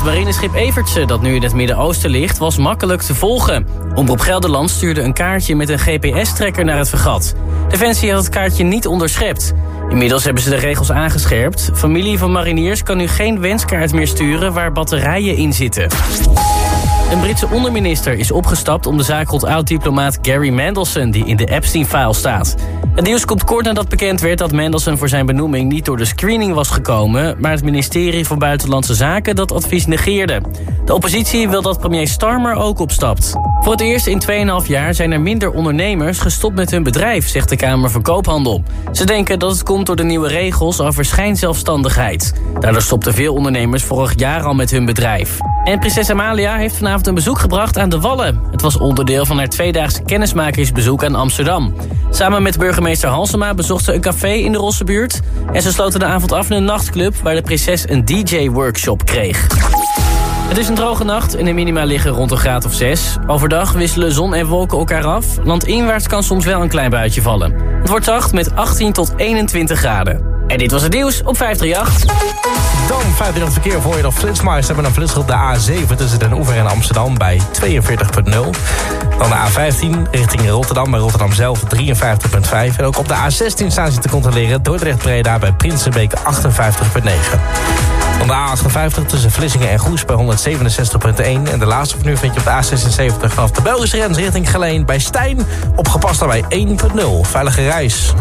Het marineschip Evertse, dat nu in het Midden-Oosten ligt, was makkelijk te volgen. Omroep Gelderland stuurde een kaartje met een GPS-trekker naar het fregat. Defensie had het kaartje niet onderschept. Inmiddels hebben ze de regels aangescherpt. Familie van mariniers kan nu geen wenskaart meer sturen waar batterijen in zitten. Een Britse onderminister is opgestapt om de zaak rond oud-diplomaat Gary Mandelson, die in de Epstein-file staat. Het nieuws komt kort nadat bekend werd dat Mandelson voor zijn benoeming niet door de screening was gekomen, maar het ministerie van Buitenlandse Zaken dat advies negeerde. De oppositie wil dat premier Starmer ook opstapt. Voor het eerst in 2,5 jaar zijn er minder ondernemers gestopt met hun bedrijf, zegt de Kamer van Koophandel. Ze denken dat het komt door de nieuwe regels over schijnzelfstandigheid. Daardoor stopten veel ondernemers vorig jaar al met hun bedrijf. En prinses Amalia heeft vanavond een bezoek gebracht aan de Wallen. Het was onderdeel van haar 2-daagse kennismakersbezoek aan Amsterdam. Samen met burgemeester Halsema bezocht ze een café in de Rossebuurt. En ze sloten de avond af in een nachtclub waar de prinses een DJ-workshop kreeg. Het is een droge nacht en de minima liggen rond een graad of 6. Overdag wisselen zon en wolken elkaar af. Landinwaarts kan soms wel een klein buitje vallen. Het wordt zacht met 18 tot 21 graden. En dit was het nieuws op 538. Dan 538 verkeer voor je nog Flitsmeister met een flitser op de A7 tussen Den Oever en Amsterdam bij 42.0. Dan de A15 richting Rotterdam bij Rotterdam zelf 53.5. En ook op de A16 staan ze te controleren Dordrecht-Breda bij Prinsenbeek 58.9. Dan de A58 tussen Vlissingen en Goes bij 167.1. En de laatste van nu vind je op de A76 vanaf de Belgische grens richting Geleen bij Stijn. Opgepast daarbij 1.0. Veilige reis.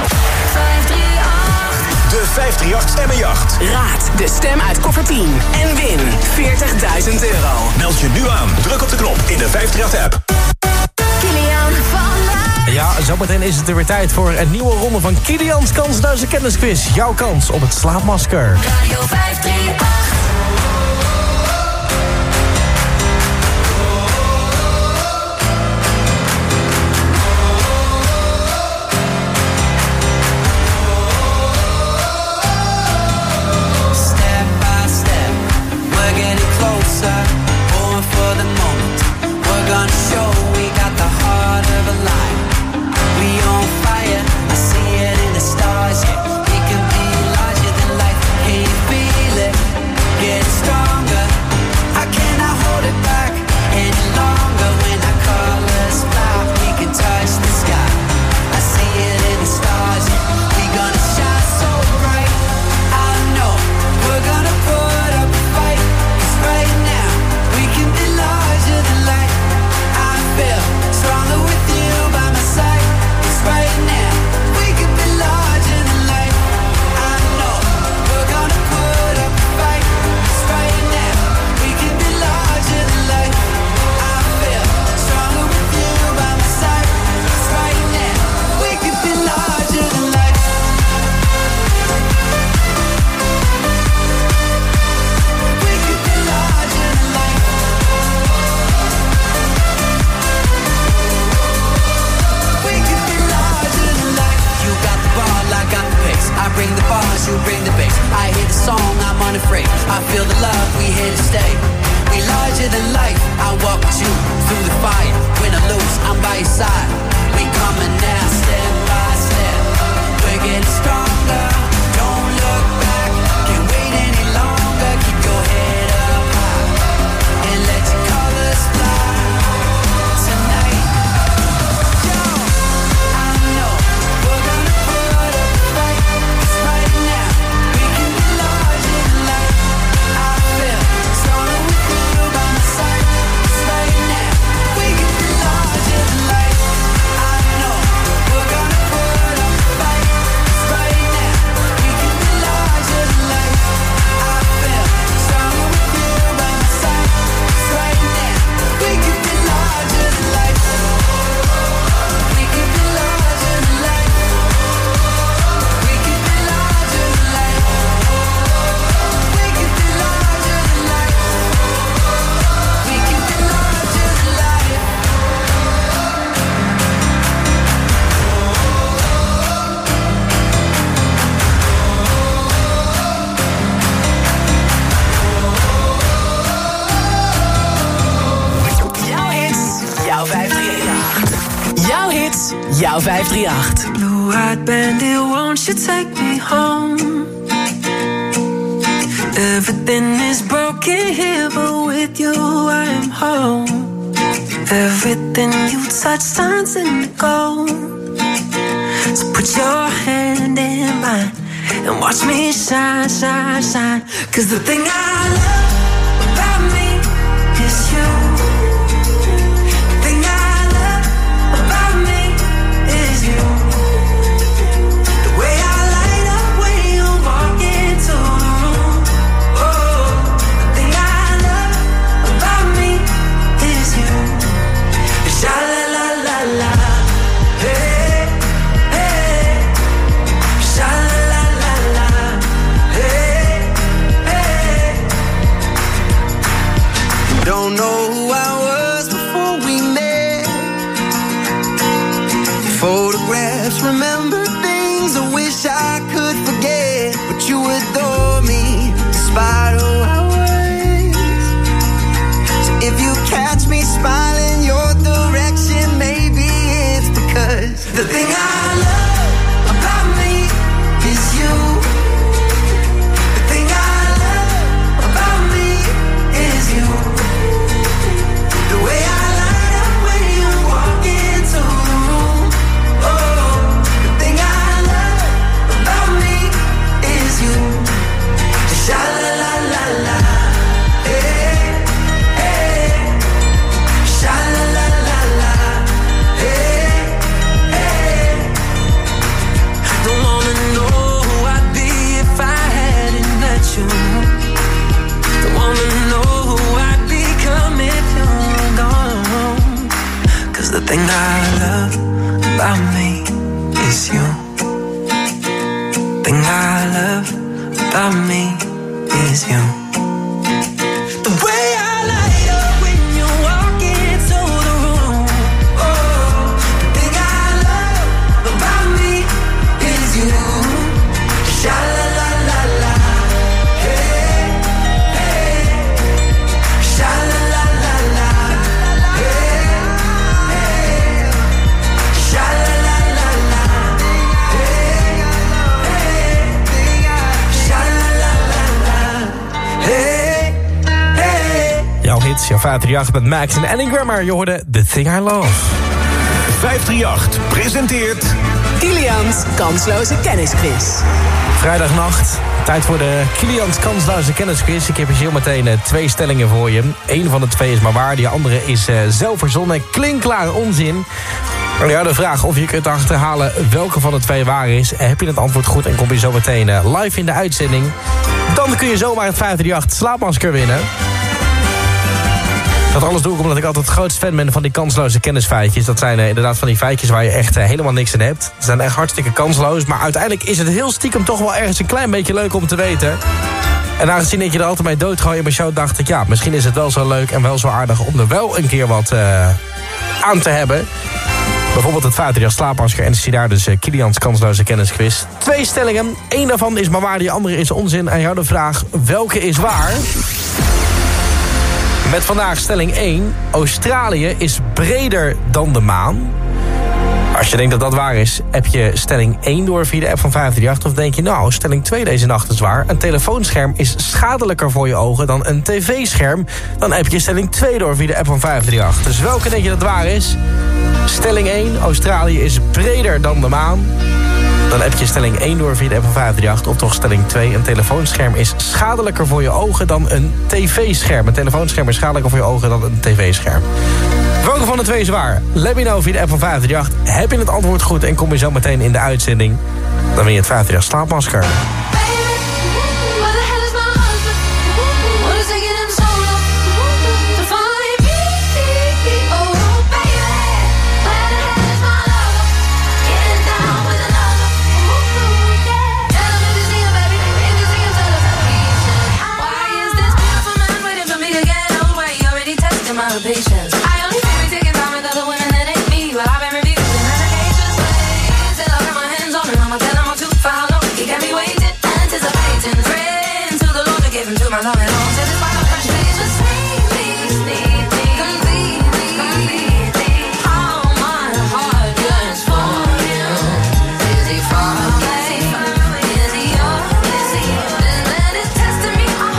De 538 Stemmenjacht. Raad de stem uit koffer 10 en win €40.000. Meld je nu aan. Druk op de knop in de 538-app. Kilian van Ja, zometeen is het er weer tijd voor een nieuwe ronde van Kilians Kansloze Kennisquiz. Jouw kans op het slaapmasker. Radio 538. Jouw 538. Blue-eyed bandit, won't you take me home? Everything is broken here, but with you I am home. Everything you touch turns into gold. So put your hand in mine and watch me shine, shine, shine. 'Cause the thing I love about me is you. The thing I love about me is you. The way I light up when you walk into the room. Oh, the thing I love about me is you. Sha la la la la. Hey, hey. Sha la la la la. Hey, hey. Don't know who I was before we met. Photographs, remember things I wish I could forget. But you adore me despite who I was. So if you catch me smiling your direction, maybe it's because the thing I love about me is you. The thing I love about me is you. The way I light up when you walk into the room. Oh, the thing I love about me is you. Sha la la la la. Hey, hey. Sha la la la la. Hey, hey. Don't wanna know who I'd be if I hadn't met you. Don't wanna know who I'd become if you're gone. 'Cause the thing I love about me is you. Thing I love about me is you. The way I light up when you walk into the room. Oh, the thing I love about me is you. Sha la la la la. Hey, hey. Sha la la la la. Hey, hey. Sha la la la la. Hey, hey. Sha la la la la. Hey, hey. Jouw hits, jouw 538 met Max en Annie Grammer. Je hoorde The Thing I Love. 538 presenteert Kilian's kansloze kennisquiz. Vrijdagnacht, tijd voor de Kilian's kansloze kennisquiz. Ik heb hier zo meteen 2 stellingen voor je. Eén van de 2 is maar waar, die andere is zelf verzonnen. Klinkklare onzin. Maar ja, de vraag of je kunt achterhalen welke van de 2 waar is. Heb je het antwoord goed en kom je zo meteen live in de uitzending. Dan kun je zomaar het 538 slaapmasker winnen. Dat alles doe ik omdat ik altijd het grootste fan ben van die kansloze kennisfeitjes. Dat zijn inderdaad van die feitjes waar je echt helemaal niks aan hebt. Ze zijn echt hartstikke kansloos. Maar uiteindelijk is het heel stiekem toch wel ergens een klein beetje leuk om te weten. En aangezien ik je er altijd mee doodgooi in mijn show, dacht ik, ja, misschien is het wel zo leuk en wel zo aardig om er wel een keer wat aan te hebben. Bijvoorbeeld het 538 slaapmasker en zie daar dus Kilian's kansloze kennisquiz. 2 stellingen. 1 daarvan is maar waar, die andere is onzin. En jou de vraag, welke is waar? Met vandaag stelling 1. Australië is breder dan de maan. Als je denkt dat dat waar is, heb je stelling 1 door via de app van 538. Of denk je, nou, stelling 2 deze nacht is waar. Een telefoonscherm is schadelijker voor je ogen dan een tv-scherm. Dan heb je stelling 2 door via de app van 538. Dus welke denk je dat waar is? Stelling 1, Australië is breder dan de maan. Dan heb je stelling 1 door via de app van 538. Of toch stelling 2, een telefoonscherm is schadelijker voor je ogen dan een tv-scherm. Een telefoonscherm is schadelijker voor je ogen dan een tv-scherm. Welke van de 2 is waar? Let me know via de app van 538. Heb je het antwoord goed en kom je zo meteen in de uitzending. Dan win je het 538 slaapmasker. Patience. I only feel we taking time with other women that ain't me, but I've been refusing medications. Till I got my hands on him, I'ma tell him I'm too for how long he got me waiting, anticipating. Praying to the Lord to give him to my love and all. Till this final frustration, sneak me, completely. How my heart yearns for him. Is he far away? Is he yours? Is he? This man is testing me.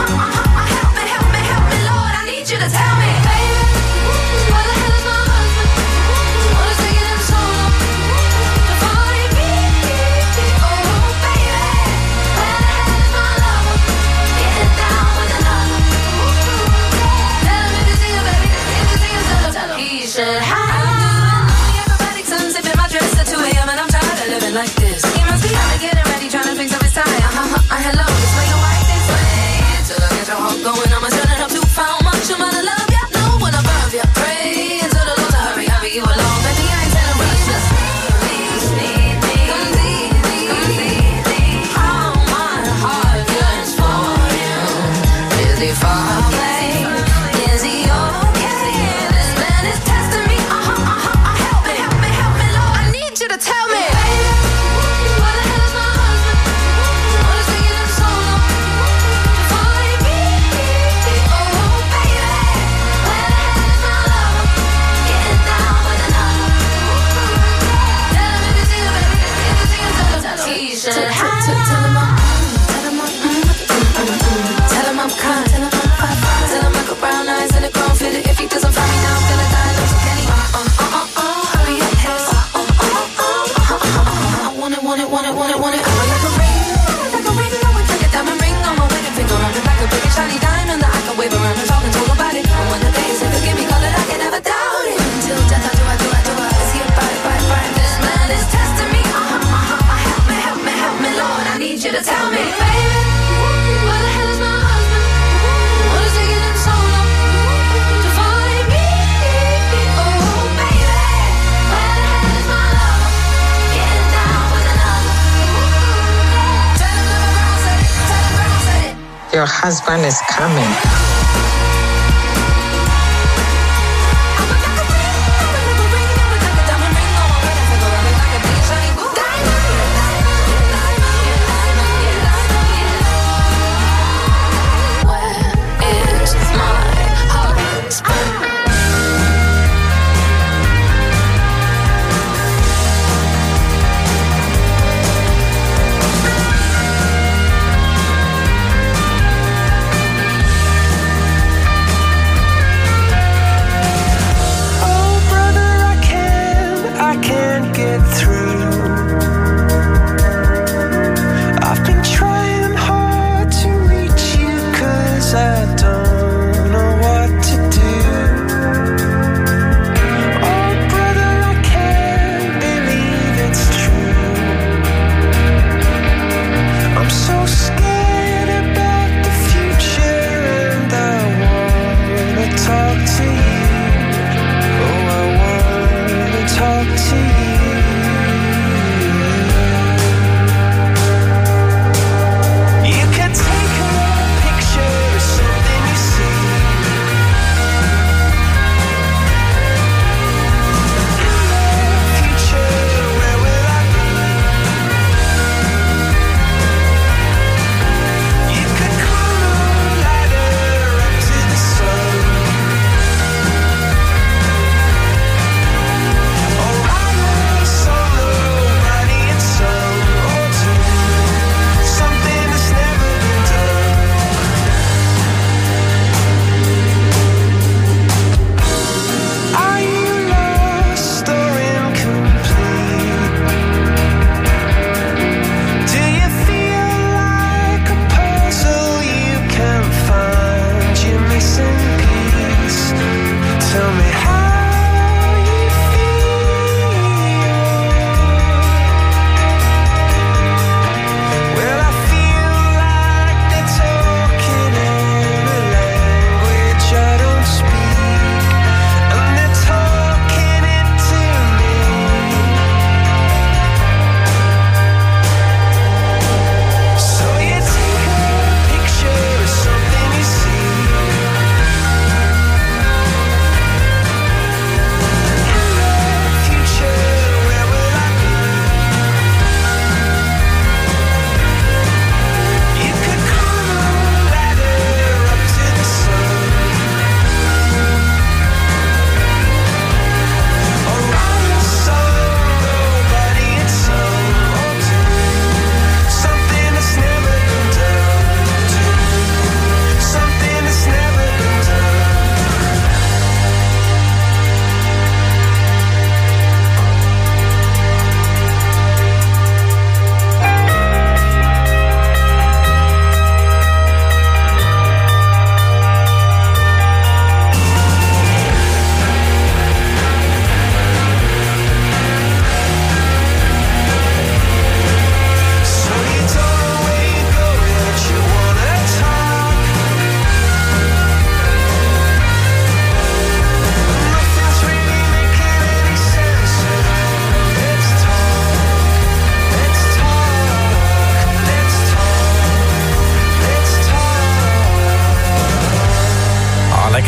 should have. I'm doing the acrobatics and zipping my dress at 2 a.m. and I'm tired of living like this. He must be out to getting ready, trying to fix up his tie. Hello, this way, your wife this way. Till I get your heart going, I'ma turn it up to how much I'm gonna love ya. No one above ya. Pray to the Lord to hurry, hurry you along. Baby, I ain't telling rush, just need me. Come see me. How my heart yearns for you. Is he far away? Is he okay? This man is testing me. Help me, Lord. I need you to tell me. What the hell is my husband? What is taking him so long to find me? Oh, baby. Where the hell is my lover? Getting down with another. Tell him if you see him, baby. If you see him, tell him. He should have. Tell him I'm kind. Tell him I got brown eyes and a grown fit. If he doesn't find me now, I'm gonna die. Look, can he? Hurry up, hey. I want it. I like a ring. I would take a diamond ring on my wedding finger. On it like a big shiny diamond that I can wave around and talk and talk about it. And when the days say forgive me, call it, I can never doubt it. Until death, I do. Is he a bite? This man is testing me. Help me, Lord. I need you to tell me, baby. Where the hell is my husband? What is taking him so long to find me? Oh, baby. Where the hell is my lover? Getting down with another. Tell him the girl said it. Your husband is coming.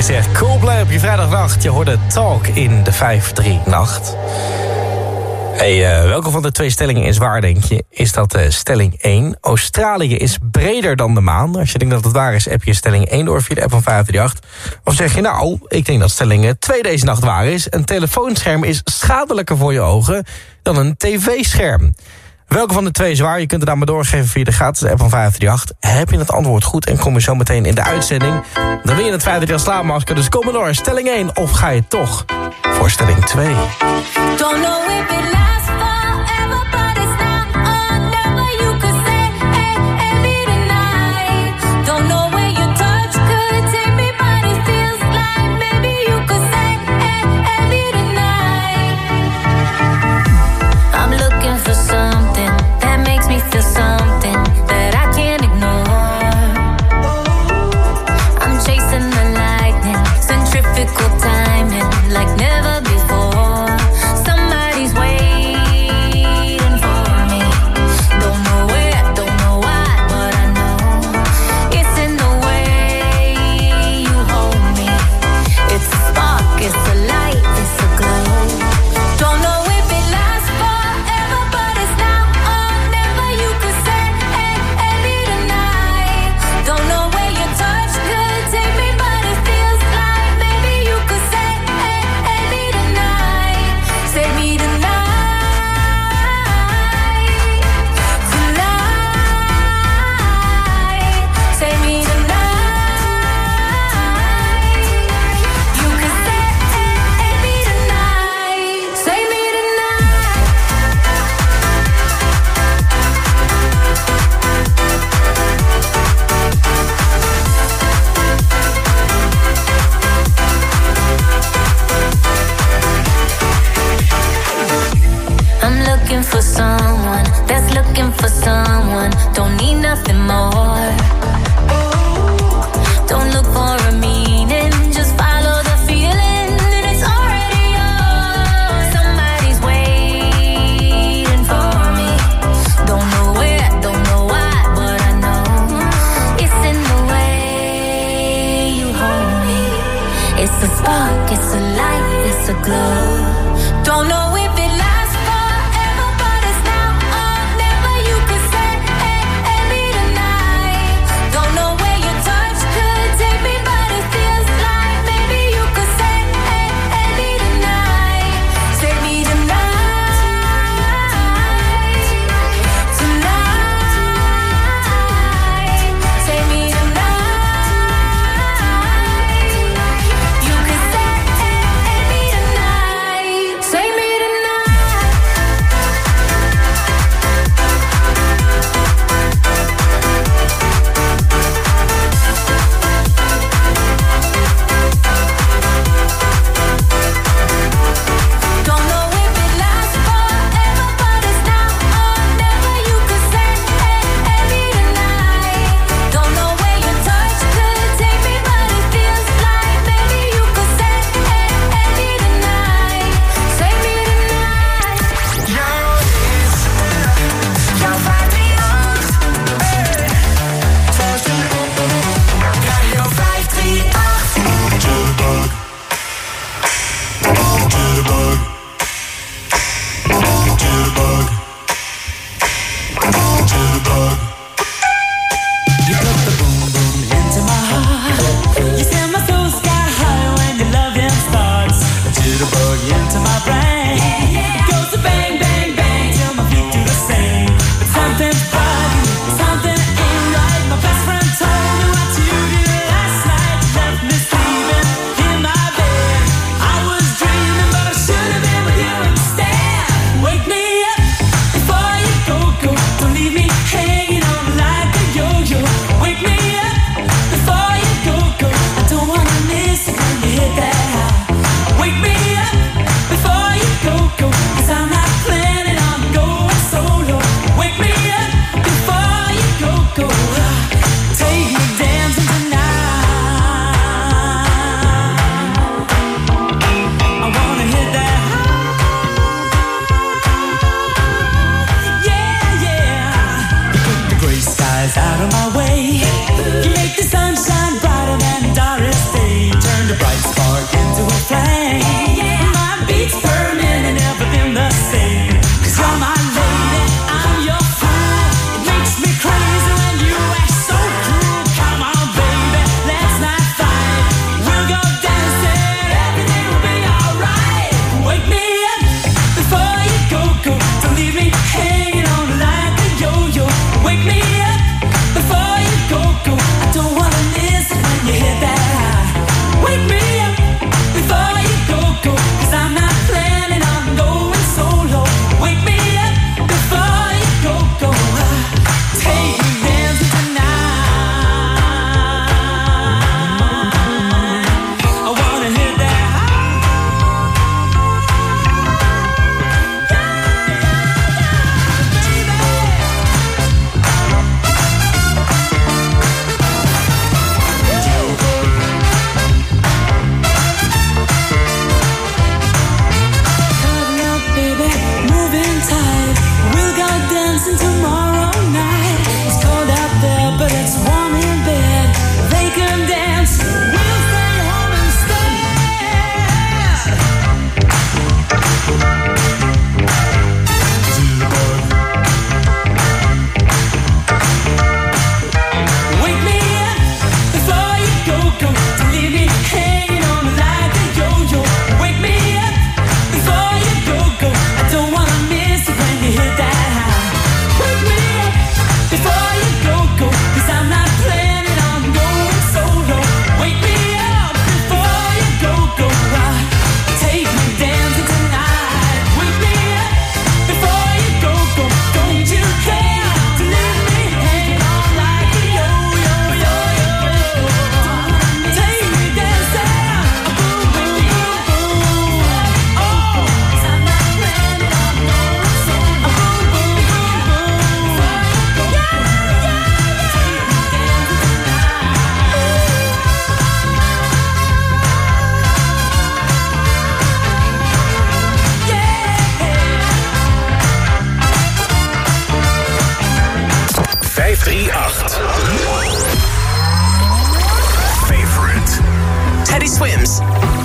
gezegd. Coldplay op je vrijdagnacht. Je hoorde Talk in de 5-3-nacht. Hey, welke van de twee stellingen is waar, denk je? Is dat stelling 1? Australië is breder dan de maan. Als je denkt dat het waar is, heb je stelling 1 door via de app van 538. Of zeg je, nou, ik denk dat stelling 2 deze nacht waar is. Een telefoonscherm is schadelijker voor je ogen dan een tv-scherm. Welke van de twee is waar? Je kunt het aan me doorgeven via de gratis app van 538. Heb je het antwoord goed en kom je zo meteen in de uitzending, dan win je het 538 slaapmasker. Dus kom maar door, stelling 1. Of ga je toch voor stelling 2? Don't know if it lasts forever, but it's now or never. You could say, hey, hey, me tonight. Don't know where your touch could take me, but it feels like maybe you could say, hey, hey, me tonight. I'm looking for something that makes me feel something that I can't ignore. I'm chasing the lightning, centrifugal timing, like never before. Somebody's waiting for me. Don't know where, don't know why, but I know it's in the way you hold me. It's a spark, it's a light, it's a glow. Don't know if it lasts forever, but it's now or never. You could say, hey, hey, me tonight. Don't know where your touch could take me, but it feels like maybe you could say, hey, hey, me tonight. Say me tonight. Tonight. Say me tonight. You could say, hey, hey, me tonight. Say me tonight. I'm looking for someone that's looking for someone. Don't need nothing more. Don't look for a meaning, just follow the feeling, and it's already yours. Somebody's waiting for me. Don't know where, don't know why, but I know it's in the way you hold me. It's a spark, it's a light, it's a glow. Don't know if it lasts forever, but it's now or never. You could say, hey, hey, me tonight. Don't know where your touch could take me, but it feels like maybe you could say, hey, hey, me tonight. Say me tonight. Tonight. Say me tonight. You could say, hey, hey, me tonight. Say me tonight. Don't know if it lasts forever, but it's now or never. You could say, hey, hey, me tonight. Don't know where your touch could take me, but it feels like maybe you could say, hey, hey, me tonight. Say me tonight. Jouw 538. Radio 538. You put the boom boom into my heart. You send my soul sky high when your loving starts. A jitterbug into my brain. It goes to bang bang bang till my feet do the same. But something's bugging, something ain't right. My best friend told me what you did last night. You left me sleeping in my bed. I was dreaming, but I should have been with you instead. Wake me up before you go. Don't leave me hanging on like a yo-yo. Wake me up before you go. I don't wanna miss it when you hit that high. Wake me up before you go. 'Cause I'm not planning on going solo. Wake me up before you go. Take me dancing tonight. I wanna hit that high.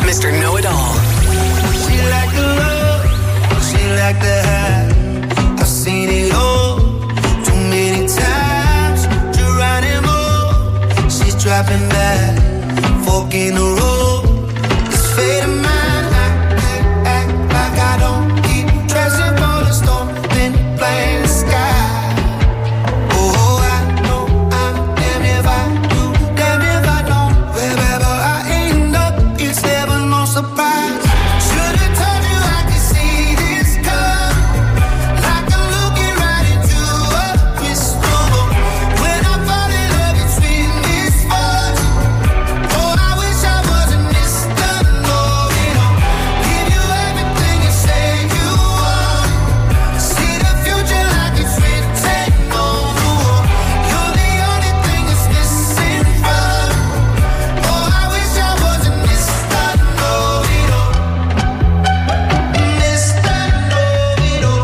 Mr. Know-It-All. She like the love, she like the high. I've seen it all too many times. You're riding more, she's dropping back, fork in the road. This fate of mine, I act like I don't keep dressing for the storm, then playing the sky. Oh, I know I'm damn if I do, damn if I don't. Wherever I end up, it's never no surprise. Should've told you I could see this coming, like I'm looking right into a crystal ball. When I fall in love, it's been misfortune. Oh, I wish I wasn't Mr. Know-It-All. Give you everything you say you want. See the future like it's written on the wall. You're the only thing that's missing from me. Oh, I wish I wasn't Mr. Know-It-All. Mr. Know-It-All.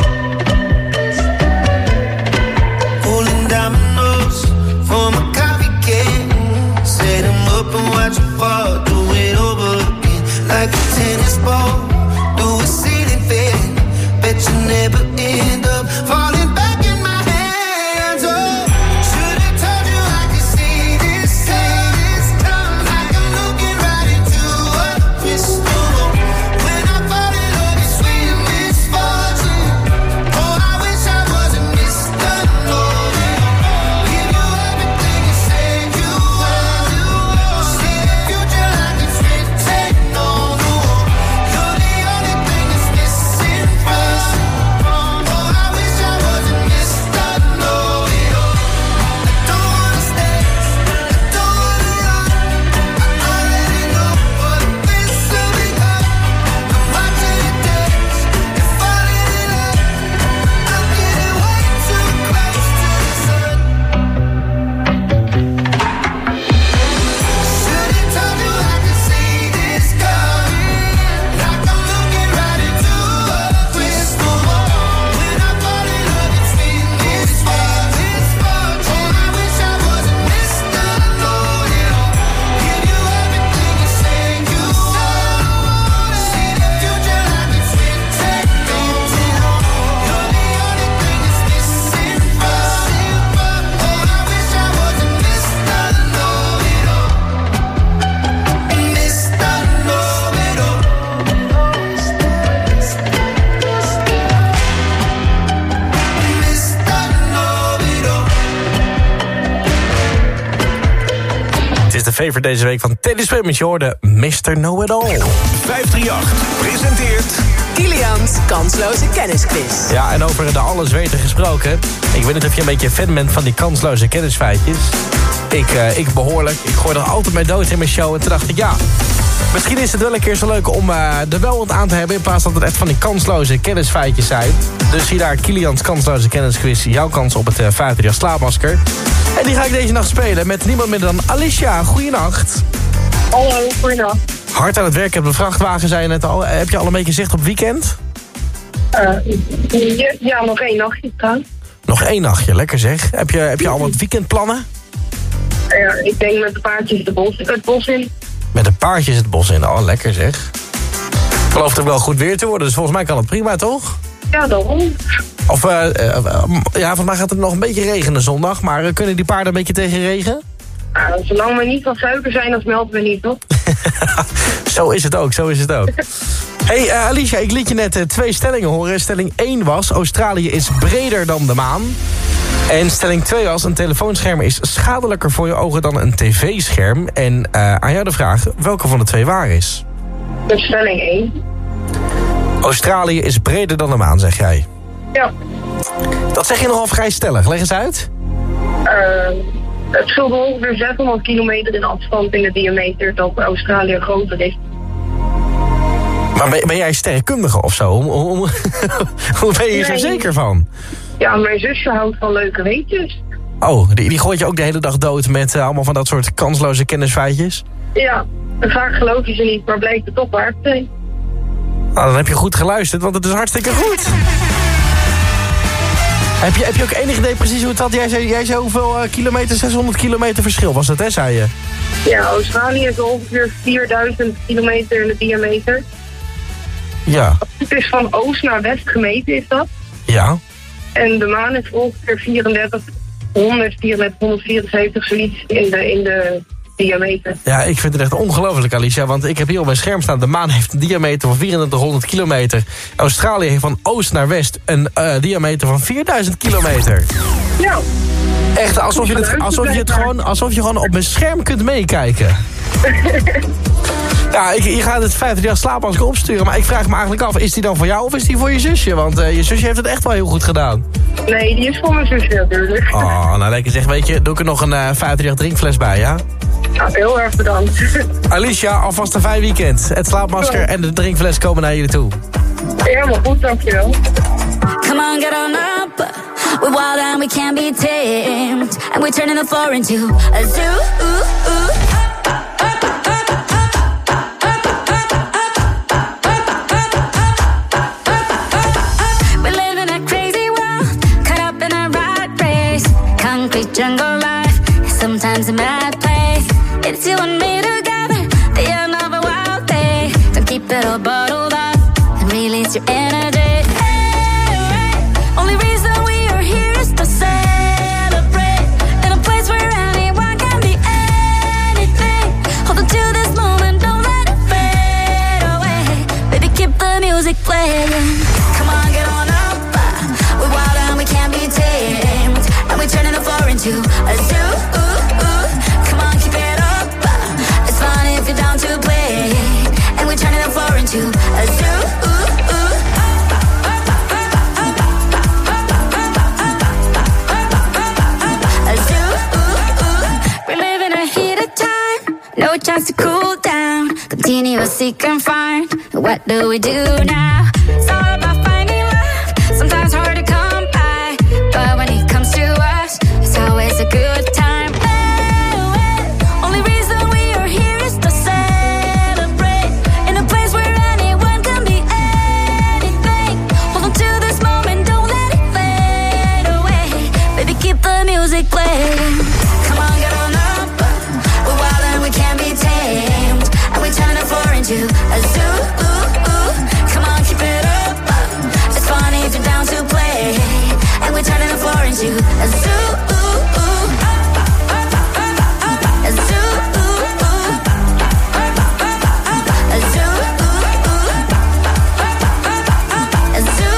Pulling dominoes from a coffee can. Set 'em up and watch 'em fall. Do it over again like a tennis ball. Do a ceiling fan. Bet you never end up falling back in my hands. Oh, should've told you I could see this coming, like I'm looking right into a crystal ball. When I fall in love, it's sweet misfortune. Oh, I wish I wasn't Mr. Know-It-All. Give you everything you say you want. See the future like it's written on the wall. You're the only thing that's missing from me. Oh, I wish I wasn't Mr. Know-It-All. I don't wanna stay, I don't wanna run. I already know what this will become. I'm watching it dance and falling in love. I'm getting way too close to the sun. Should've told you I could see this coming, like I'm looking right into a crystal ball. When I fall in love, it's been misfortune. Oh, I wish I wasn't Mr. Know-It-All. Give you everything you say you want. See the future like it's written on the wall. You're the only thing that's missing from me. Oh, I wish I wasn't Mr. Know-It-All. Mr. Know-It-All. Mr. Know-It-All. Het is de favorite deze week van Teddy Swimmers. Je hoorde Mr. Know-It-All. 538 presenteert Kilian's kansloze kennisquiz. Ja, en over de alles weten gesproken. Ik weet niet of je een beetje fan bent van die kansloze kennisfeitjes. Ik behoorlijk. Ik gooi er altijd mee dood in mijn show. En toen dacht ik, ja, misschien is het wel een keer zo leuk om er wel wat aan te hebben... in plaats dat het echt van die kansloze kennisfeitjes zijn. Dus zie daar Kilian's kansloze kennisquiz. Jouw kans op het 538 slaapmasker. En die ga ik deze nacht spelen met niemand minder dan Alicia. Goeienacht. Hallo, goeienacht. Hard aan het werken op de vrachtwagen, zei je net al. Heb je al een beetje zicht op weekend? Ja, nog 1 nachtje trouwens. Nog 1 nachtje, lekker zeg. Heb je al wat weekendplannen? Ja, ik denk met de paardjes het bos in. Met de paardjes het bos in, oh lekker zeg. Ik geloof er wel goed weer te worden, dus volgens mij kan het prima, toch? Ja, daarom. Of, ja, volgens mij gaat het nog een beetje regenen zondag, maar kunnen die paarden een beetje tegen regen? Zolang we niet van suiker zijn, dan smelten we niet, toch? Zo is het ook, zo is het ook. Hey Alicia, ik liet je net 2 stellingen horen. Stelling 1 was, Australië is breder dan de maan. En stelling 2 was, een telefoonscherm is schadelijker voor je ogen dan een tv-scherm. En aan jou de vraag, welke van de 2 waar is? Dat is stelling 1. Australië is breder dan de maan, zeg jij? Ja. Dat zeg je nogal vrij stellig. Leg eens uit. Het scheelt ongeveer 600 kilometer in afstand in de diameter dat Australië groter is. Maar ben jij sterrenkundige of zo? Hoe ben je er zeker van? Ja, mijn zusje houdt van leuke weetjes. Oh, die gooit je ook de hele dag dood met allemaal van dat soort kansloze kennisfeitjes? Ja, en vaak geloof je ze niet, maar blijkt het toch waar te zijn. Nou, dan heb je goed geluisterd, want het is hartstikke goed. Heb je ook enig idee precies hoe het had? Jij zei hoeveel kilometer, 600 kilometer verschil was het, hè, zei je? Ja, Australië is ongeveer 4000 kilometer in de diameter. Ja. Het is van oost naar west gemeten, is dat. Ja. En de maan is ongeveer 174, zoiets in de diameter. Ja, ik vind het echt ongelooflijk, Alicia, want ik heb hier op mijn scherm staan... de maan heeft een diameter van 3400 kilometer. Australië heeft van oost naar west een diameter van 4000 kilometer. Ja. Echt, alsof je gewoon op mijn scherm kunt meekijken. Ja, je gaat het 538 slaapmasker opsturen, maar ik vraag me eigenlijk af... is die dan voor jou of is die voor je zusje? Want je zusje heeft het echt wel heel goed gedaan. Nee, die is voor mijn zusje natuurlijk. Oh, nou lekker zeg, weet je, doe ik er nog een 538 drinkfles bij, ja? Nou, heel erg bedankt. Alicia, alvast een fijn weekend. Het slaapmasker en de drinkfles komen naar jullie toe. Helemaal goed, dankjewel. Come on, get on up. We're wild and we can't be tamed. And we're turning the floor into a zoo. We're living a crazy world, caught up in a rat race. Concrete jungle life, sometimes a mad place. It's you and me together, the end of a wild day. Don't keep it all bottled up and release your energy. Playing. Come on, get on up. We're wild and we can't be tamed. And we're turning the floor into a zoo. Come on, keep it up. It's fun if you're down to play. And we're turning the floor into a zoo. A zoo. We're living a heated time. No chance to cool down. Continuous seek and find. What do we do now? It's all about finding love. Sometimes hard to come by, but when it comes to us, it's always a good time. Only reason we are here is to celebrate. In a place where anyone can be anything. Hold on to this moment, don't let it fade away. Baby, keep the music playing. Come on, get on up. We're wild and we can't be tamed. And we turn the floor into a zoo. Come on, keep it up. It's funny if you're down to play. And we're turning the floor into a zoo. A zoo. A zoo. A zoo.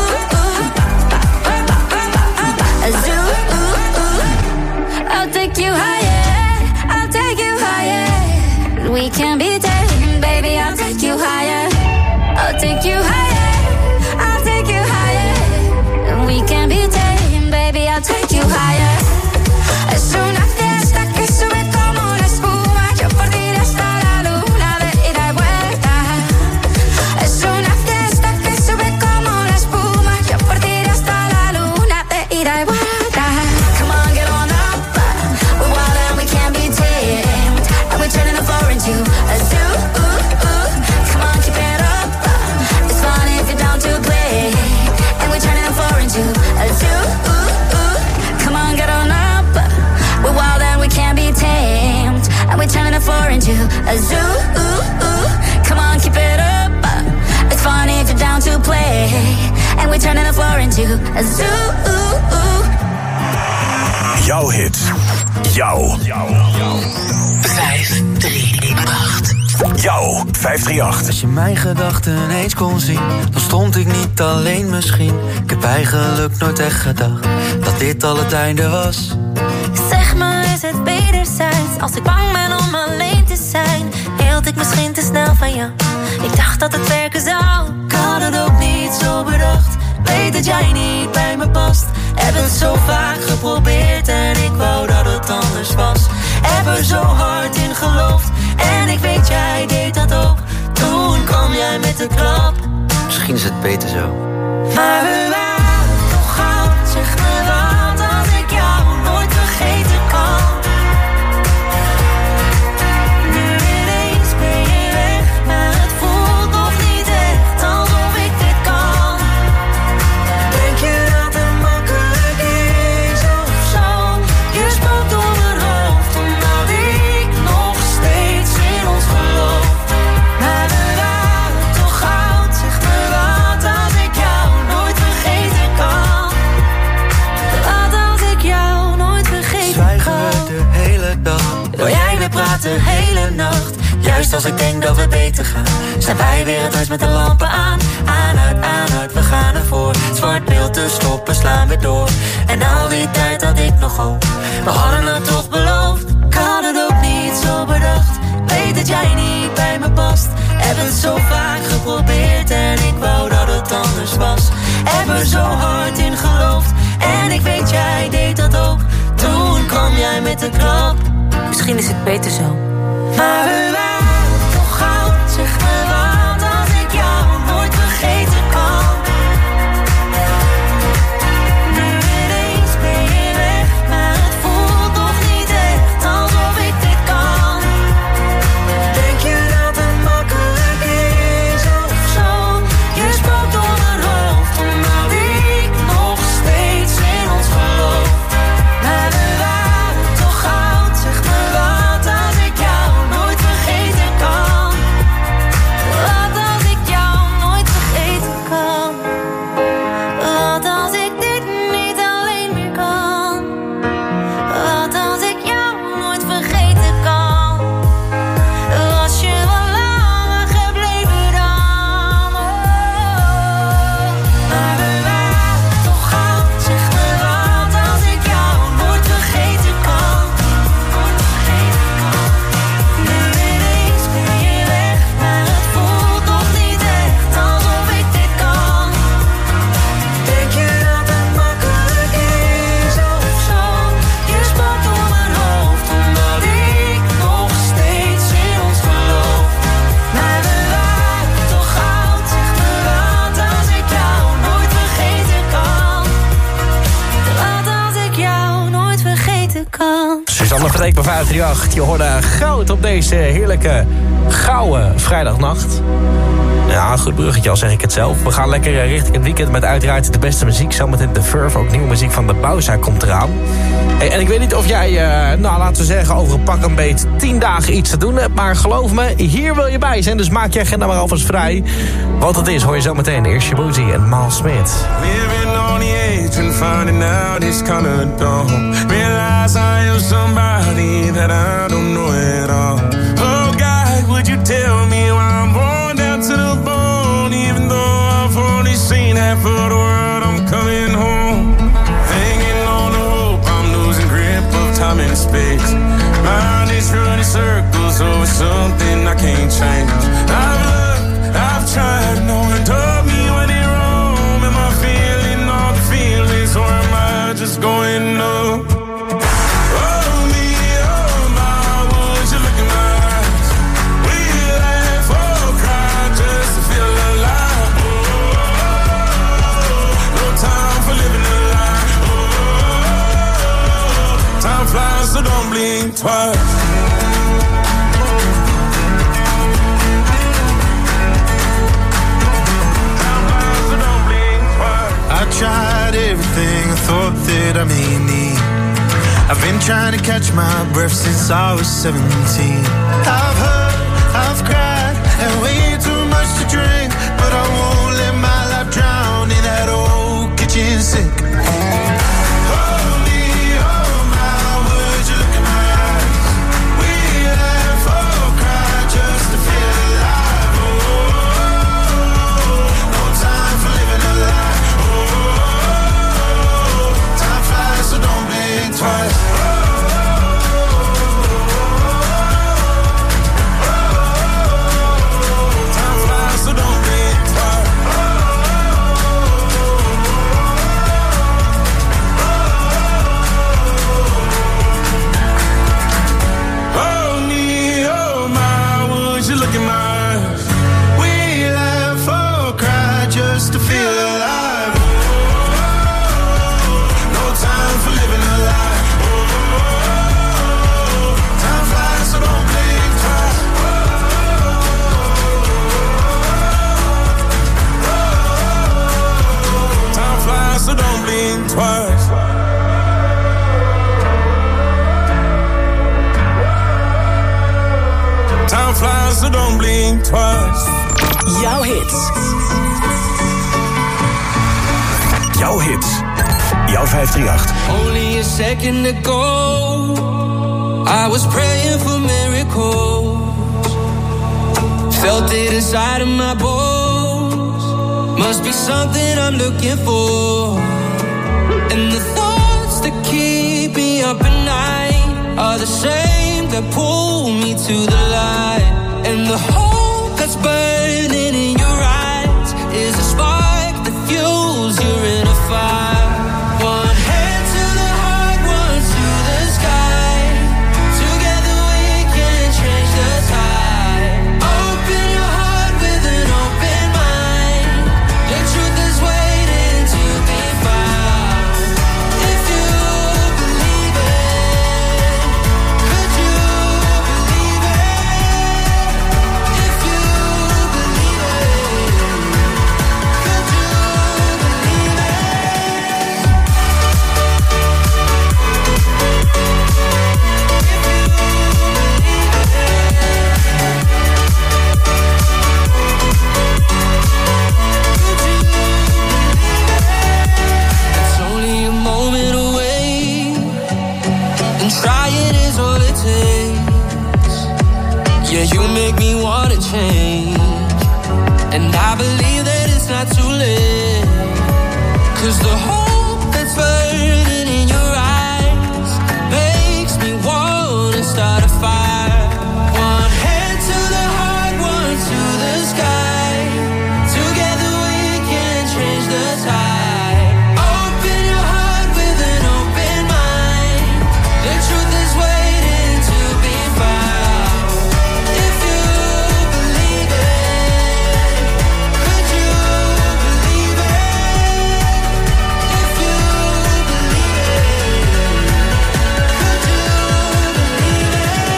A zoo. I'll take you higher. I'll take you higher. We can be taken, baby. I'll take you higher. I'll take you higher. I'll take you higher. And we can be taken, baby. I'll take you higher. Es una fiesta que sube como la espuma. Yo por ti hasta la luna de ida y vuelta. Es una fiesta que sube como la espuma. Yo por ti hasta la luna de ida y vuelta. Come on, get on up. We're wild and we can't be tamed. And we're turning the floor into a zoo. Come on, keep it up. It's fun if you're down to play. And we're turning the floor into a zoo. Come on, get on up. We're wild and we can't be tamed. And we're turning the floor into a zoo. Come on, keep it up. It's fun if you're down to play. And we're turning the floor into a zoo. Jouw hit. Jouw. 538. Jouw 538. Als je mijn gedachten eens kon zien, dan stond ik niet alleen misschien. Ik heb eigenlijk nooit echt gedacht dat dit al het einde was. Zeg maar, is het wederzijds? Als ik bang ben om alleen te zijn, hield ik misschien te snel van jou. Ik dacht dat het werken zou. Ik had het ook niet zo bedacht. Weet dat jij niet bij me past. Heb het zo vaak geprobeerd en ik wou dat het anders was. Heb er zo hard in geloofd en ik weet jij deed dat ook. Toen kwam jij met de klap. Misschien is het beter zo. Maar we waren toch goud. Zeg me wat als ik jou nooit vergeten kan. Nu ineens ben je weg, maar het voelt nog niet echt alsof ik dit kan. Denk je dat het makkelijk Juist als ik denk dat we beter gaan, zijn wij weer het huis met de lampen aan. Aan uit, we gaan ervoor. Zwart beeld te stoppen, slaan weer door. En al die tijd had ik nog hoop, we hadden het toch beloofd. Ik had het ook niet zo bedacht, weet dat jij niet bij me past. Heb het zo vaak geprobeerd en ik wou dat het anders was. Heb er zo hard in geloofd en ik weet jij deed dat ook. Toen kwam jij met de klap, misschien is het beter zo. Maar we waren toch goud, zeg me wat als ik jou nooit vergeten kan. Nu ineens ben je weg, maar het voelt nog niet echt alsof ik dit kan. Denk je dat het makkelijk is of zo? Je spookt door mijn hoofd, omdat ik nog steeds in ons geloof. Maar we waren toch goud, zeg me wat als ik jou nooit vergeten kan. Wat als ik jou nooit vergeten kan. Wat als ik dit niet alleen meer kan. Wat als ik jou nooit vergeten kan. Was je wel langer gebleven dan. Maar we waren toch goud, zeg me wat als ik jou nooit vergeten kan. Nu ineens ben je weg, maar het voelt nog niet echt alsof ik dit kan. Denk je dat het makkelijk is of zo? Je spookt door mijn hoofd, omdat ik nog steeds in ons geloof. Maar we waren toch goud, zeg me wat als ik jou nooit vergeten kan. Wat als ik jou nooit vergeten kan. Suzanne Verdeek bij 538. Je hoorde goud op deze heerlijke gouden vrijdagnacht. Ja, een goed bruggetje, al zeg ik het zelf. We gaan lekker richting het weekend met uiteraard de beste muziek. Zometeen de Verve, ook nieuwe muziek van de Bauza komt eraan. Hey, en ik weet niet of jij, laten we zeggen, over een pak een beet 10 dagen iets te doen hebt. Maar geloof me, hier wil je bij zijn. Dus maak je agenda maar alvast vrij. Wat het is, hoor je zometeen. Eerst Shabuzi en Mal Smith. Living on the edge and finding out it's kinda dumb. Realize I am somebody that I don't know at all. Oh God, would you tell me why I'm born down to the bone? Even though I've only seen half of the world, I'm coming home. Hanging on the hope, I'm losing grip of time and space. Mind is running circles over something I can't change. I've looked, I've tried, no one told me when it wrong. Am I feeling all the feelings, or am I just going numb? So don't blink twice. I tried everything I thought that I may need. I've been trying to catch my breath since I was 17. I've hurt, I've cried, and way too much to drink. But I won't let my life drown in that old kitchen sink. So don't blink twice. Jouw hits. Jouw hits. Jouw 538. Only a second ago, I was praying for miracles. Felt it inside of my bones. Must be something I'm looking for. And the thoughts that keep me up at night are the same that pull me to the light. And the hope that's burning in your eyes is a spark that fuels your inner fire. One hand to the heart, one to the sky. Together we can change the tide. Open your heart with an open mind. The truth is waiting to be found. If you believe it, could you believe it? If you believe it, could you believe it? It's only a moment away, and trying is all it takes. Yeah, you make me wanna change, and I believe that it's not too late. 'Cause the hope that's burning in your eyes makes me wanna start a fire. One hand to the heart, one to the sky. Together we can change the tide. Open your heart with an open mind. The truth is waiting to be found. If you believe it, could you believe it? If you believe it, could you believe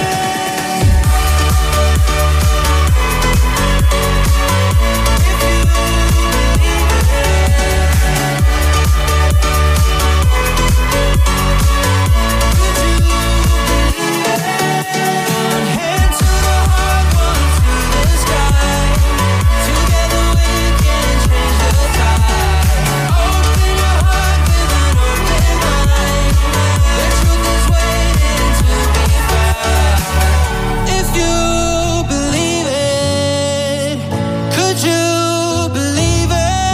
One hand to the heart, one to the sky. Together we can change the tide. Open your heart with an open mind. The truth is waiting to be found. If you believe it, could you believe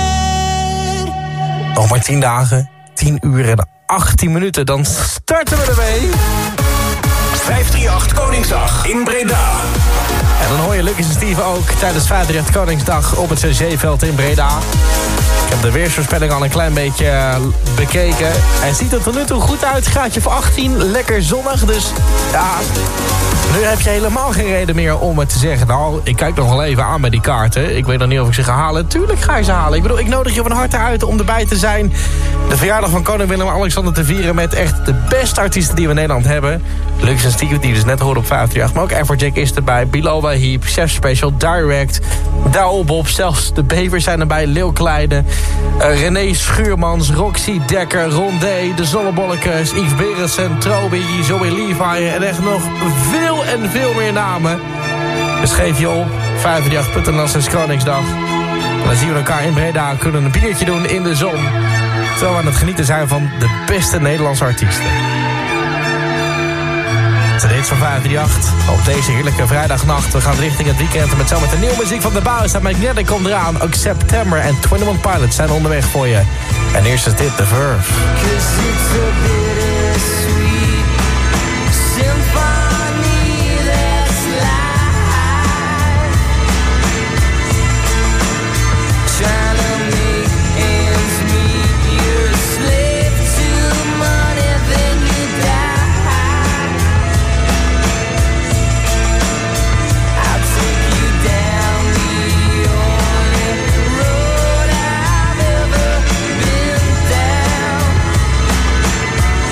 it? Nog maar 10 dagen, 10 uur en 18 minuten. Dan starten we ermee. 538 Koningsdag in Breda. En dan hoor je Lucas en Steve ook tijdens 538 Koningsdag op het CC-veld in Breda. Ik heb de weersvoorspelling al een klein beetje bekeken. En ziet er tot nu toe goed uit. Graadje voor 18, lekker zonnig. Dus ja, nu heb je helemaal geen reden meer om het te zeggen. Nou, ik kijk nog wel even aan bij die kaarten. Ik weet nog niet of ik ze ga halen. Tuurlijk ga je ze halen. Ik bedoel, ik nodig je van harte uit om erbij te zijn. De verjaardag van koning Willem-Alexander te vieren met echt de beste artiesten die we in Nederland hebben. Lucas en Steve, die dus net hoorden op 538. Maar ook Everjack is erbij. Bilal Wahib, Chef Special, Direct, Douwe Bob. Zelfs de Bevers zijn erbij. Leeuw Kleine, René Schuurmans, Roxy Dekker, Rondé, de Zonnebollekes, Yves Berendsen, Trobi, Zoe Levi en echt nog veel en veel meer namen. Dus geef je op 538.nl sinds Koningsdag. En dan zien we elkaar in Breda, kunnen een biertje doen in de zon. Terwijl we aan het genieten zijn van de beste Nederlandse artiesten. Het zijn hits van 538 op deze heerlijke vrijdagnacht. We gaan richting het weekend met zometeen nieuwe muziek van de Bouwers. En Magnetic komt eraan. Ook September en 21 Pilots zijn onderweg voor je. En eerst is dit The Verve. down.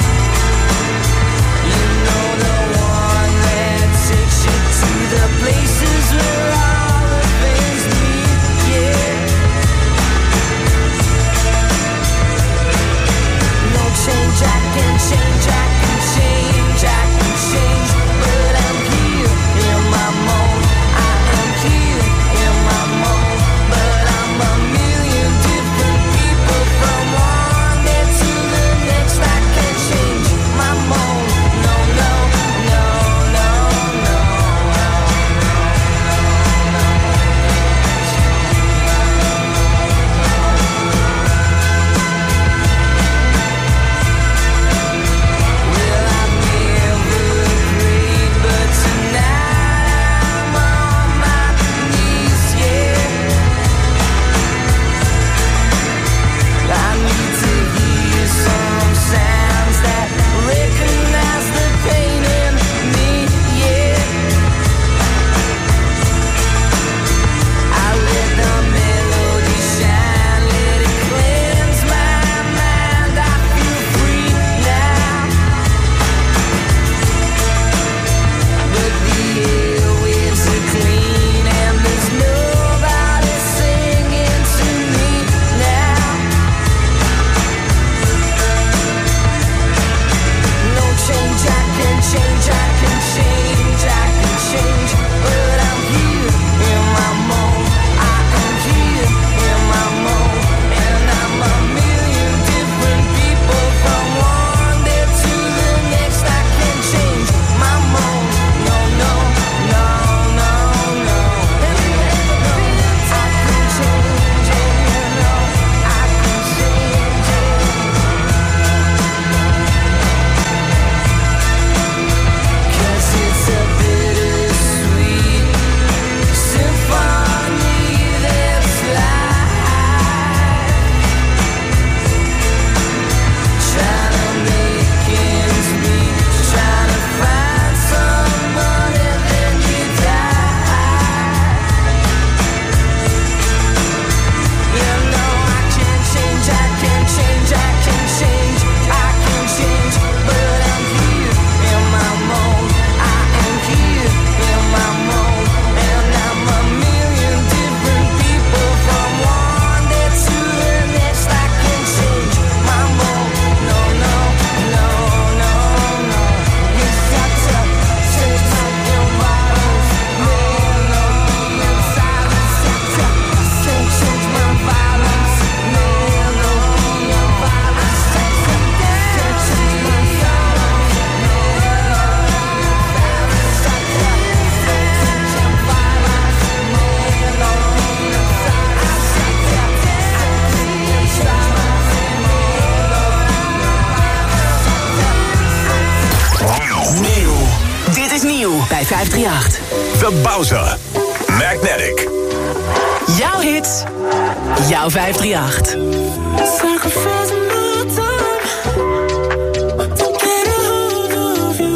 bij 538. The Bowser. Magnetic. Jouw hits. Jouw 538. Sacrificing my time to get a hold of you.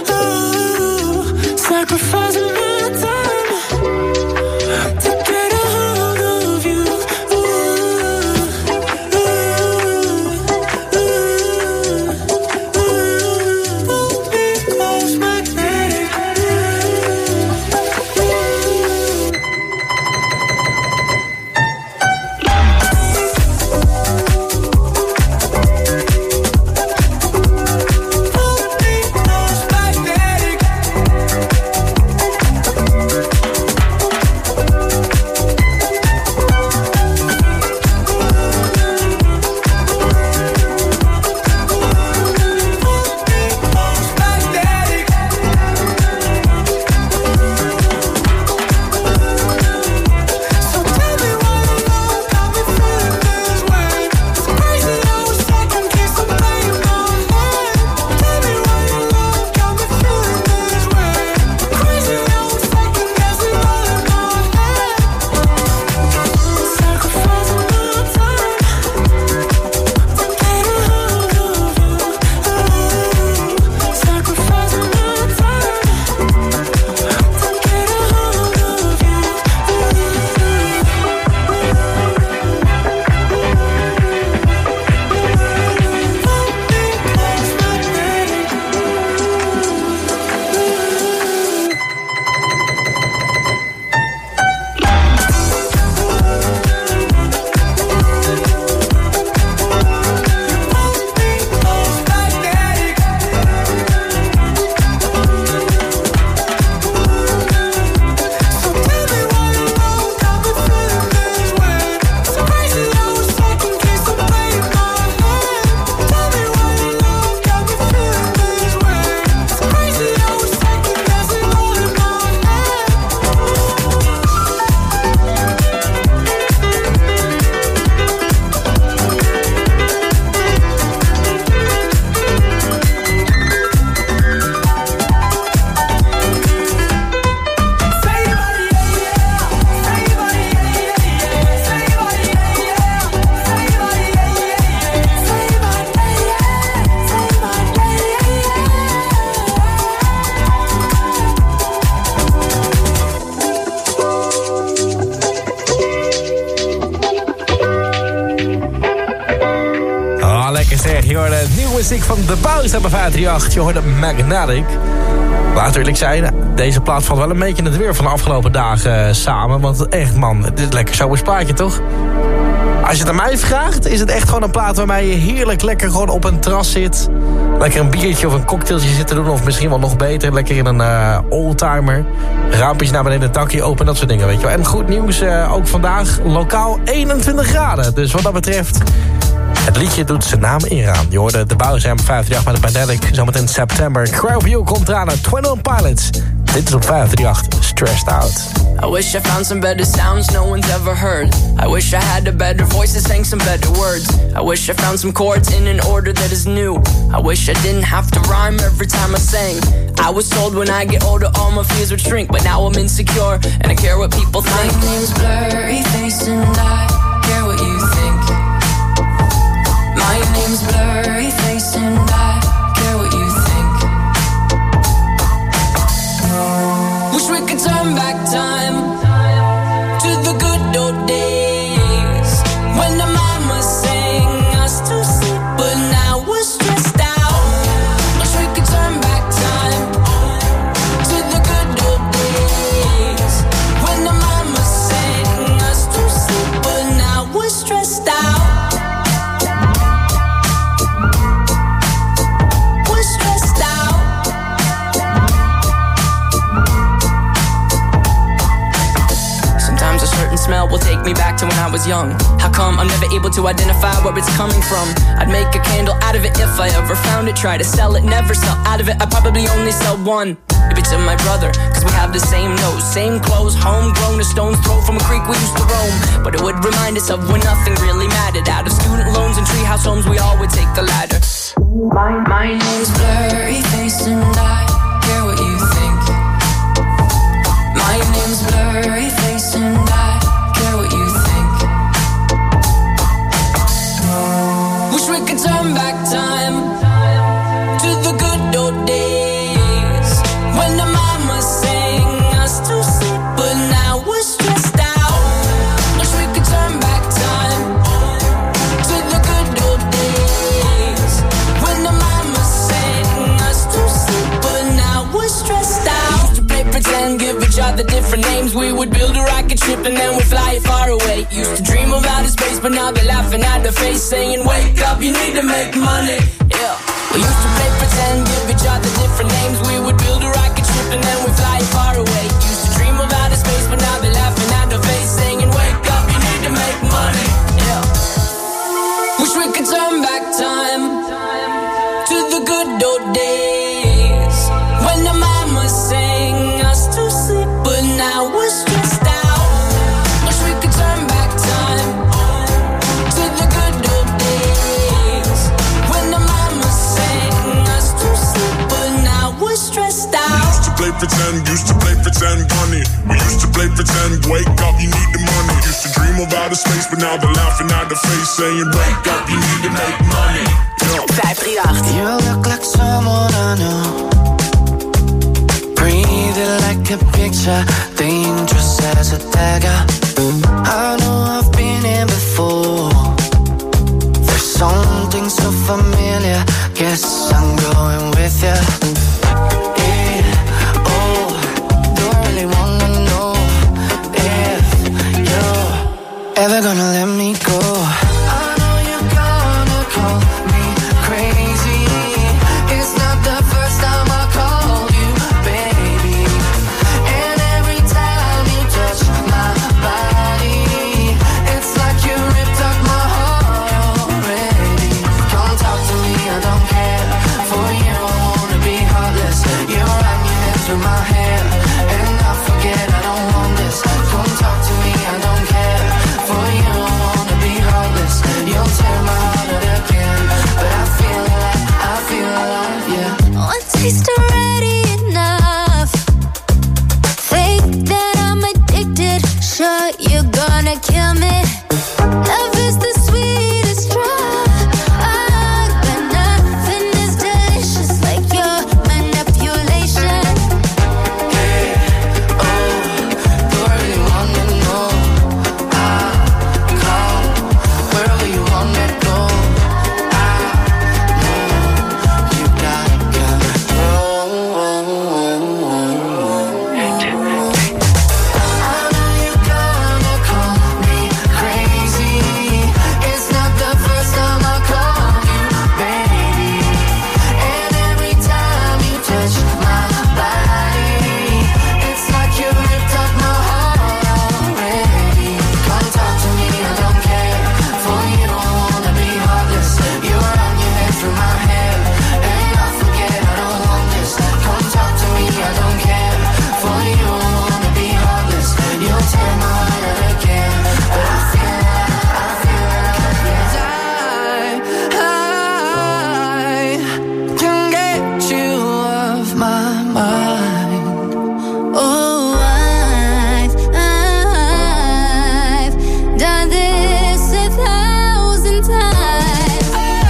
Sacrificing my time to get a hold of you. Because magnetic. Je hoorde nieuwe muziek van The Bowser bij 538. Je hoorde Magnetic. Laat eerlijk zijn, deze plaat valt wel een beetje in het weer van de afgelopen dagen samen. Want echt man, dit is lekker zo'n plaatje toch? Als je het aan mij vraagt, is het echt gewoon een plaat waarmee je heerlijk lekker gewoon op een terras zit. Lekker een biertje of een cocktailtje zit te doen. Of misschien wel nog beter, lekker in een oldtimer. Raampjes naar beneden, het dakje open, dat soort dingen, weet je wel. En goed nieuws, ook vandaag lokaal 21 graden. Dus wat dat betreft, het liedje doet zijn naam eraan. Je hoorde de Bowser op 538 met de Magnetic. Zometeen in september. Crowview komt eraan naar 21 Pilots. Dit is op 538, Stressed Out. I wish I found some better sounds no one's ever heard. I wish I had a better voice that sang some better words. I wish I found some chords in an order that is new. I wish I didn't have to rhyme every time I sang. I was told when I get older all my fears would shrink. But now I'm insecure and I care what people think. My name's Blurry Face and I care what you think. My name's Blurry Face and I care what you think. Wish we could turn back time to the good old days when the mama sang us to sleep, but now we're stressed out. Wish we could turn back time to the good old days when the mama sang us to sleep, but now we're stressed out. Smell will take me back to when I was young. How come I'm never able to identify where it's coming from? I'd make a candle out of it if I ever found it. Try to sell it, never sell out of it. I probably only sell one. Maybe to my brother, cause we have the same nose, same clothes, homegrown, a stone's throw from a creek we used to roam. But it would remind us of when nothing really mattered. Out of student loans and treehouse homes, we all would take the ladder. My name's Blurry Face and I care what you think. we could turn back time to the good old days when the mama sang us to sleep, but now we're stressed out. Wish we could turn back time to the good old days when the mama sang us to sleep, but now we're stressed out. Used to play pretend, give each other different names. We would build a rocket ship and then we'd fly it far away. Used to dream of outer space, but now they're laughing at the face, saying, wake up, you need to make money. Yeah. We used to play pretend, give each other different names. We would build a rocket ship and then we'd fly it far away. Used to dream of outer space, but now they're laughing at the face, saying, wake up, you need to make money. Yeah. Wish we could turn back time to the good old days when the mama sang us to sleep, but now we're stressed out. Wish we could turn back time to the good old days when the mama sang us to sleep, but now we're stressed out. Used to play pretend, bunny. We used to play pretend, wake up, you need the money. Used to dream of outer space, but now they're laughing at the face, saying, wake up, you need to make money. 538. You look like someone I know. Breathing like a picture, dangerous as a dagger. I know I've been in before. There's something so familiar. Guess I'm going with ya. Yeah, oh, don't really wanna know if you're ever gonna let me go. I know you're gonna call me crazy. It's not the first time I called you baby. And every time you touch my body, it's like you ripped up my heart already. Come talk to me, I don't care. For you I wanna be heartless. You run your hands through my hair, and I forget I don't want this. Come talk to me, I don't care. For you I wanna be heartless. You'll tear my heart out again, but I feel alive, yeah. One taste already enough. Think that I'm addicted. Sure, you're gonna kill me. Love is the sweetest drug, but nothing is delicious like your manipulation. Hey, oh, do I really wanna know? I come wherever you wanna go. You got control. I know you're gonna call me crazy. It's not the first time I called you baby. And every time you touch my body, it's like you ripped up my heart already. Come talk to me, I don't care. For you I wanna be heartless. You run your hands through my hair, and I forget I don't want this. Come talk to me, I don't care. For you I wanna be heartless. You'll tear my heart out again, but I feel alive, yes. I can get you off my mind. Oh, I've done this 1,000 times.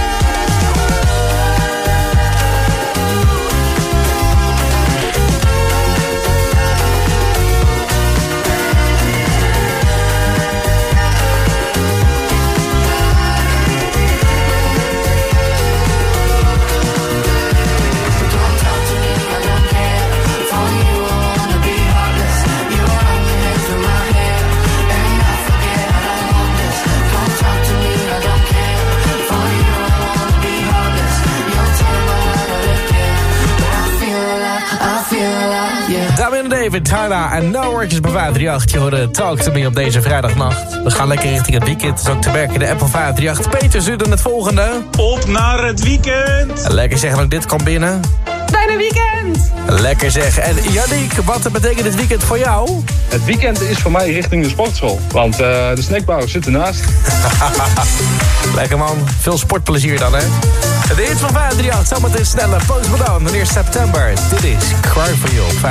Don't talk to me, I don't care. For you I wanna be heartless. You run your hands through my hair, and I forget I don't want this. Don't talk to me, I don't care. For you I wanna be heartless. You'll tear my heart out again, but I feel alive, yeah. Damien David, Tyler en No Workers bij 538. Je hoorde Talk to Me op deze vrijdagnacht. We gaan lekker richting het weekend. Dus ook te merken de Apple 538. Peter stuurde het volgende. Op naar het weekend. Lekker zeggen, ook dit kwam binnen. Bijna weekend! Lekker zeg. En Yannick, wat betekent dit weekend voor jou? Het weekend is voor mij richting de sportschool. Want de snackbar zit ernaast. Lekker man. Veel sportplezier dan, hè? De hits van 538. Zometeen sneller. Post Malone, wanneer september. Dit is Cry For You op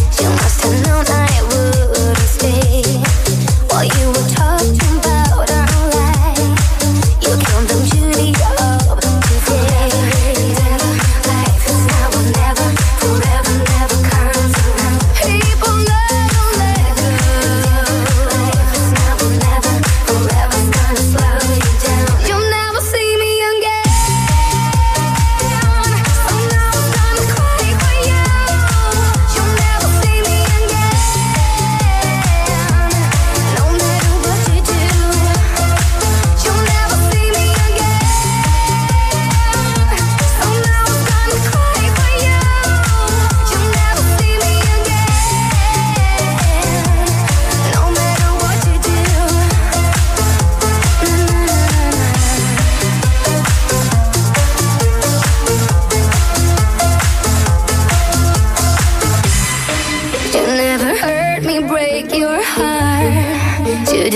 538.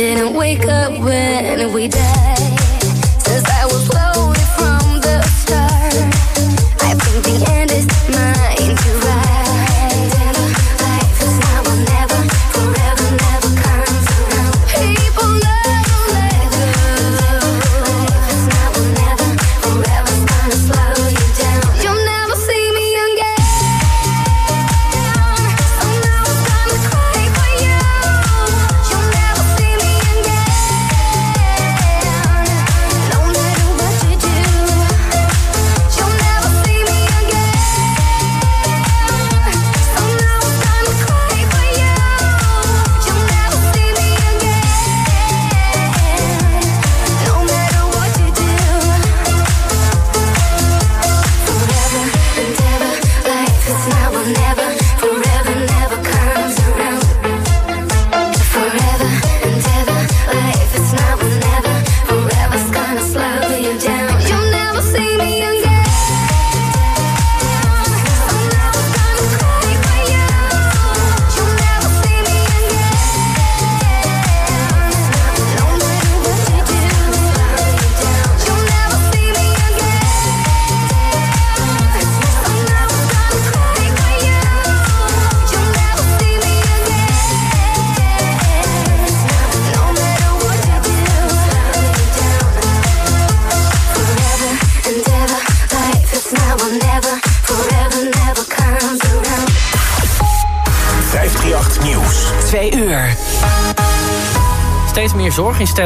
didn't wake up when we died. Since I was lonely from the start, I think the end is mine to ride. Life is now or never, forever never comes around. People never let go. Life is now or never, forever's gonna slow you down. You'll never see me again. So now I'm gonna cry for you. You'll never see me again. No matter what you do, you'll never see me again. So now I'm gonna cry for you. You'll never see me again. No matter what you do. Forever and ever, life is now or never. Forever never comes around. Forever and ever, life is now or never. Forever's gonna slow you down. You'll never see me again. So now I'm gonna cry for you. You'll never see me again. No matter what you do, you'll never see me again. So now I'm gonna cry for you. You'll never see me again. No matter what you do, forever and ever, life is now or never, forever never comes around. 538 Nieuws. 2 uur. Steeds meer zorginstellingen